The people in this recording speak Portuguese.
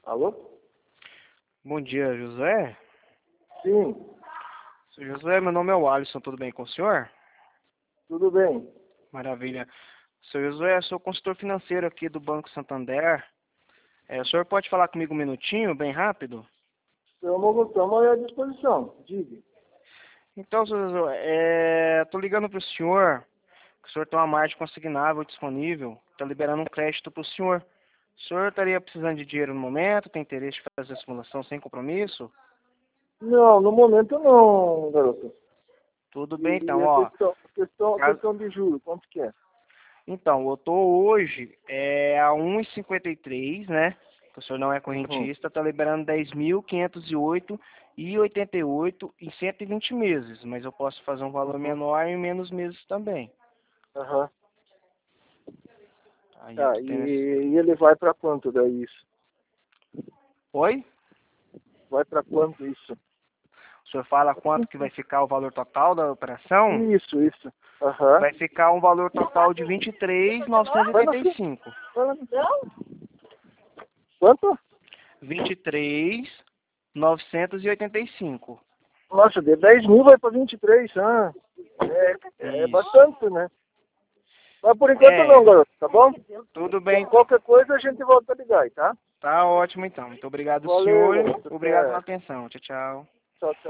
Alô? Bom dia, José. Sim, Seu José, meu nome é o Alisson, tudo bem com o senhor? tudo bem. Maravilha. Seu José, sou consultor financeiro aqui do Banco Santander. O senhor pode falar comigo um minutinho, bem rápido? Estamos à disposição. Diga. Então, seu José, tô ligando para o senhor, que o senhor tem uma margem consignável disponível, está liberando um crédito para o senhor. O senhor estaria precisando de dinheiro no momento, tem interesse em fazer a simulação sem compromisso? Não, no momento não, garoto. Tudo bem, então, E a ó. questão de juros, quanto que é? Então, eu tô hoje a 1,53, né? Que o senhor não é Uhum. correntista, tá liberando 10.508,88 em 120 meses, mas eu posso fazer um valor Uhum. menor em menos meses também. Aham. Aí eu Tá, tô tendo esse... e ele vai para quanto daí isso? Oi? Vai para quanto isso? O senhor fala quanto que vai ficar o valor total da operação? Isso. Aham. Vai ficar um valor total de Vai na frente. 23.985. Vai lá no... Quanto? 23.985. Nossa, de 10 mil vai para 23. Ah, é Isso. bastante, né? Mas por enquanto É, não, garoto, tá bom? tudo bem então. Qualquer coisa a gente volta a ligar, aí, tá? Tá ótimo então. Muito obrigado, Valeu, senhor. garoto. Obrigado pela Até. atenção. Tchau, tchau. Tchau, tchau.